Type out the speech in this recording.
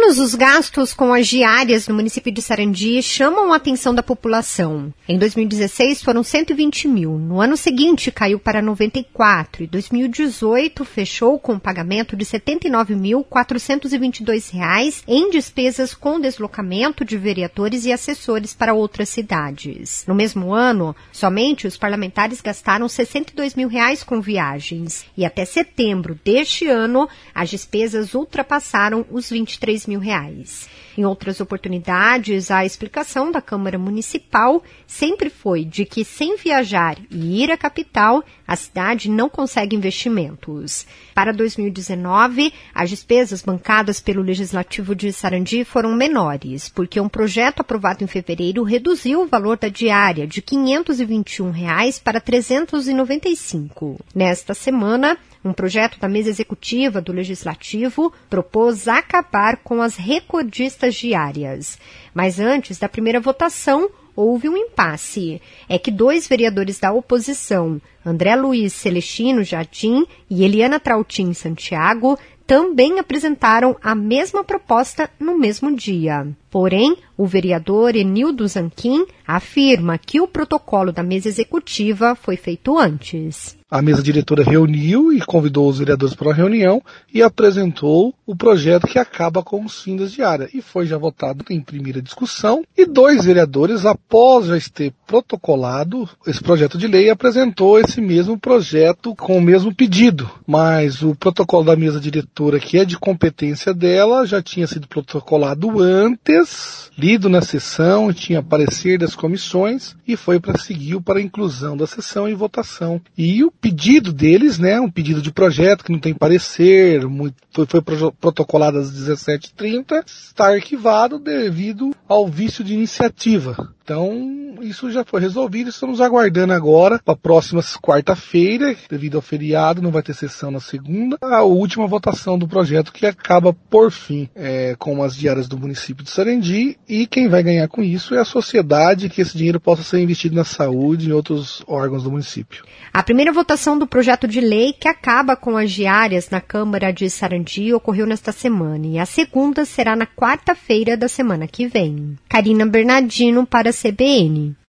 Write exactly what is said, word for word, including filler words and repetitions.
anos, os gastos com as diárias no município de Sarandi chamam a atenção da população. Em dois mil e dezesseis foram cento e vinte mil. No ano seguinte caiu para noventa e quatro e dois mil e dezoito fechou com o pagamento de setenta e nove mil quatrocentos e vinte e dois reais em despesas com deslocamento de vereadores e assessores para outras cidades. No mesmo ano, somente os parlamentares gastaram sessenta e dois mil reais com viagens e até setembro deste ano as despesas ultrapassaram os vinte e três mil reais. Em outras oportunidades, a explicação da Câmara Municipal sempre foi de que sem viajar e ir à capital, a cidade não consegue investimentos. Para dois mil e dezenove, as despesas bancadas pelo Legislativo de Sarandi foram menores, porque um projeto aprovado em fevereiro reduziu o valor da diária de quinhentos e vinte e um reais para trezentos e noventa e cinco. Nesta semana, um projeto da mesa executiva do Legislativo propôs acabar com as recordistas diárias. Mas antes da primeira votação, houve um impasse. É que dois vereadores da oposição, André Luiz Celestino Jardim e Eliana Trautin Santiago, também apresentaram a mesma proposta no mesmo dia. Porém, o vereador Enildo Zanquim afirma que o protocolo da mesa executiva foi feito antes. A mesa diretora reuniu e convidou os vereadores para uma reunião e apresentou o projeto que acaba com os fins das diárias. E foi já votado em primeira discussão. E dois vereadores, após já ter protocolado esse projeto de lei, apresentou esse mesmo projeto com o mesmo pedido. Mas o protocolo da mesa diretora, que é de competência dela, já tinha sido protocolado antes, lido na sessão, tinha parecer das comissões e foi para seguir para a inclusão da sessão e votação. E o pedido deles, né, um pedido de projeto que não tem parecer, muito, foi, foi protocolado às dezessete e trinta, está arquivado devido ao vício de iniciativa. Então, isso já foi resolvido, estamos aguardando agora para a próxima quarta-feira, devido ao feriado, não vai ter sessão na segunda, a última votação do projeto que acaba, por fim, é, com as diárias do município de Sarandi, e quem vai ganhar com isso é a sociedade, que esse dinheiro possa ser investido na saúde e em outros órgãos do município. A primeira votação do projeto de lei que acaba com as diárias na Câmara de Sarandi ocorreu nesta semana, e a segunda será na quarta-feira da semana que vem. Karina Bernardino para a C B N.